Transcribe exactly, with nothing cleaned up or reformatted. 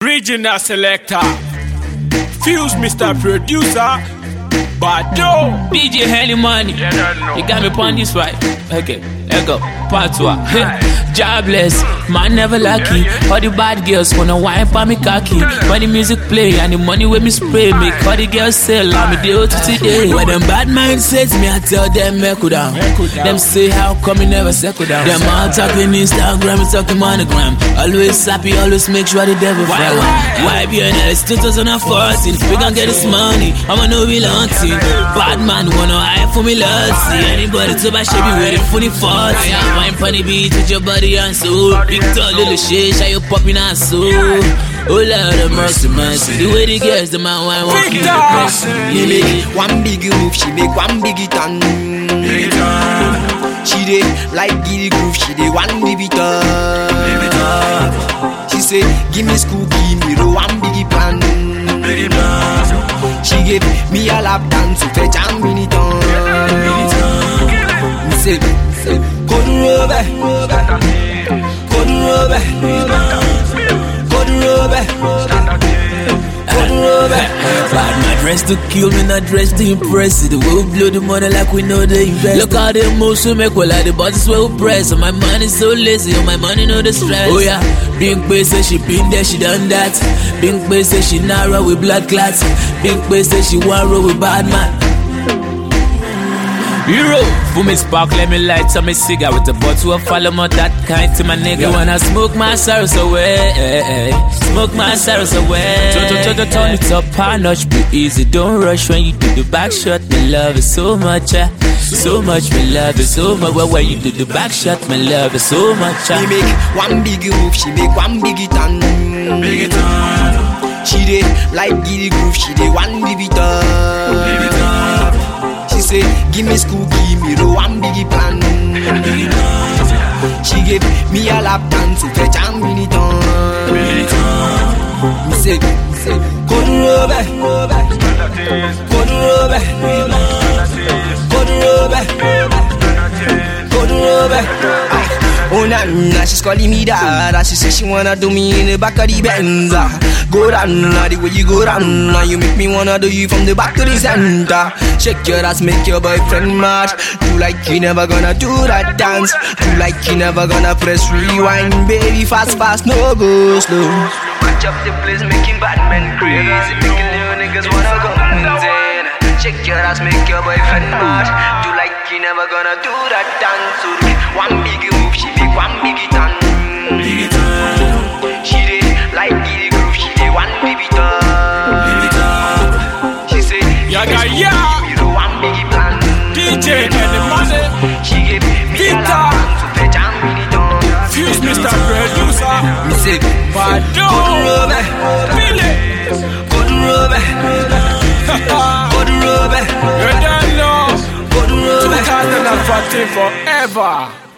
Original selector. Fuse Mister Producer. Bado. D J Henny Money. You got me on this right. Okay, let's go. Part two. Jobless, man never lucky. All the bad girls wanna wine for me cocky. When the music play and the money with me spray, make all the girls sell. I'm a deal to today. When them bad mindsets me, I tell them me cool down. Them say how come you never settle down. Them all talking Instagram, talking monogram. Always happy, always make sure the devil fly. Why be an L S twenty fourteen? We gon' get this money, I'ma know we launching. Bad man wanna hire for me, let's see. Anybody to buy shit be waiting for the forty. Wine funny beat with your body and soul. Big tall little shit, how you popping and soul. Oh Lord of mercy, mercy. The way the girls, the man wine won't keep the pressing. You make one big move, she make one big turn. She dey like giddy groove, she dey one big turn. She say, give me school, give me the one big plan. She gave me a lap dance to fetch a minute on. Me say, go to Robert, go to Robert, go to Robert, go to Robert. Bad man dress to kill me, not dress to impress. The way we blow the money like we know they invest. Look how the emotion make well like the bodies well press. And my money so lazy, and my money no the stress. Oh yeah, Big Bay say she been there, she done that. Big Bay say she narrow with blood clots. Big Bay say she want roll with bad man. Hero, for me spark, let me light some me cigar with a bottle of follow more that kind to my nigga. You wanna smoke my sorrows away, smoke my sorrows away. Turn it up, high notch, be easy, don't rush when you do the back shot. Me love it so much, uh, so much, me love it so much. Well, when you do the back shot, me love it so much. Uh. She make one big move, she make one big turn. Big turn. She dey like giddy groove, she dey one big turn. She say, give me school, give me the one big plan. She gave me a lap dance to fetch a minute on. Me say, go to Robert, go to Robert, go to Robert, go to Robert. Oh na na, she's calling me dad. She say she wanna do me in the back of the Benz. Go down, the way you go down, you make me wanna do you from the back to the center. Shake your ass, make your boyfriend mad. You like you never gonna do that dance. You like you never gonna press rewind, baby. Fast, fast, no go slow. Watch up the place, making bad men crazy, making little niggas wanna go insane. Shake your ass, make your boyfriend mad. You like you never gonna do that dance. So one big move, she make one big turn. Big turn. She did like giddy groove, she did one big turn. Big turn. She say, Yaga ya, you do one big plan. D J Henny Money. She gave me a lot to fetch a minute on. Fuse Mister Producer. Me say, Bado. go to Robert, Billy. go to Robert, go to Robert, You don't know. go to Robert. twenty fourteen forever.